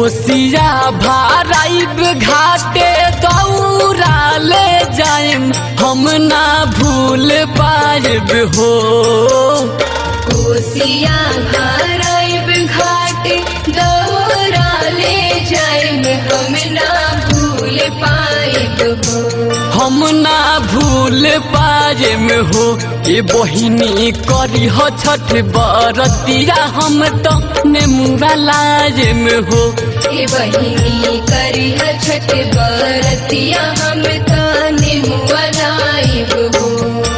कोसिया भराइब घाटे दौरा ले जाएम हम ना भूल पाइब हो। कोसिया भराइब घाटे दौरा ले जाएम हम ना भूल पाइब हो। हम ना भूल पाइब हो। ये बहिनी करी हो छठ बरतिया हम तो नेमुआ लाजम हो। ये बहिनी करी हो छठ बरतिया हम तो नेमुआ लाइब हो।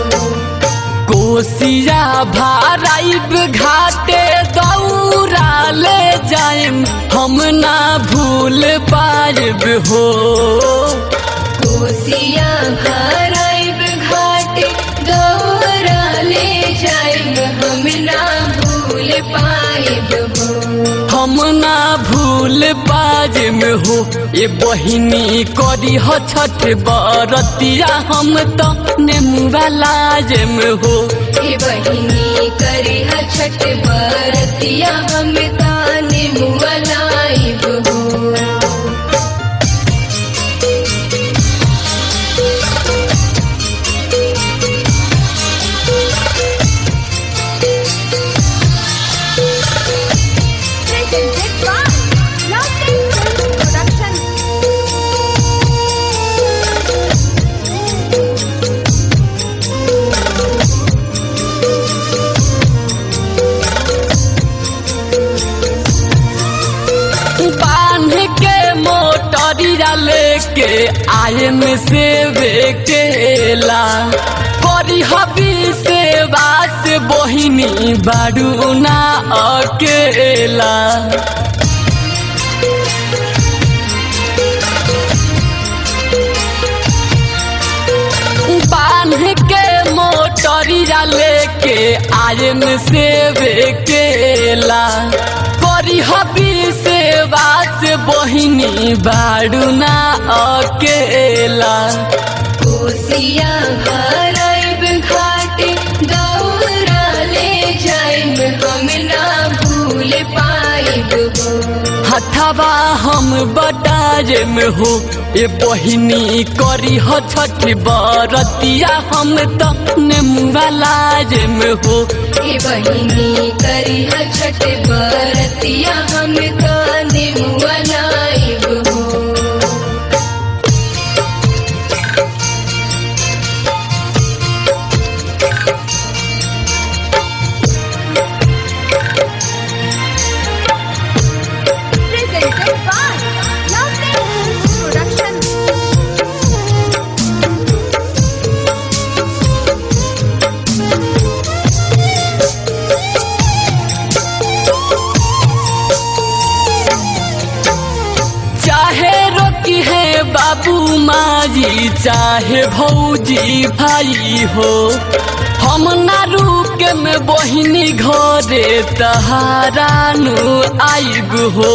कोसिया भराइब घाटे दौरा ले जाएम हम ना भूल पाइब हो। कोसिया भराइब घाटे दौरा ले जाएम हम ना भूल पाइब हो। हम ना भूल पाइब हो। ये बहिनी करी हो छठ बरतिया हम तो नेमुआ लाजम हो। ये बहिनी करी हो छठ बरतिया हम तो नेमुआ लाइब हो। बांध के मोटरिया लेके आए में से बेकेला करी हबी से बात बहिनी बारू ना अकेला। बांध के मोटरिया लेके आए में से बेकेला करी हबी से बात बहिनी बारू ना अकेला। कोसिया भराइब घाटे दौरा ले जाएम हम ना भूल पाइब हो। हथवा हम बटाजम हो। ये बहिनी करी हो छठ बरतिया हम तो नेमुआ लाजम हो। ये बहिनी करी हो छठ बरतिया हम तो नेमुआ लाइब हो। बाबू माजी चाहे भौजी भाई हो हम ना रुके में बहिनी घरे तहारा नु आइब हो।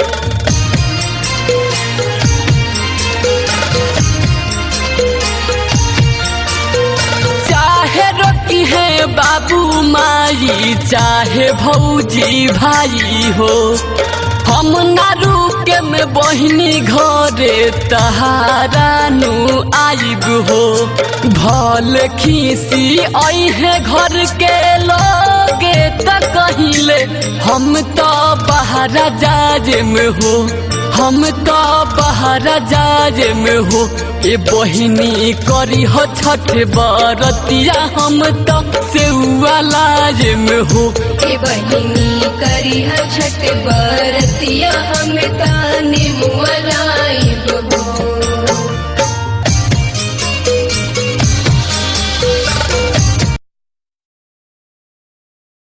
चाहे रोकी है बाबू माई चाहे भौजी भाई हो हम ना रुके में बहिनी घरे तहारा नु आइब हो। भल खीसी आई है घर के लोगे त कहिले हम तो बाहर जाजे में हो। हम तो बाहर जाजे में हो। ये बहिनी करी हो छठ बरतिया हम तो सेउआ लाज में हो। ये बहिनी करी हो छठ बरतिया हम तो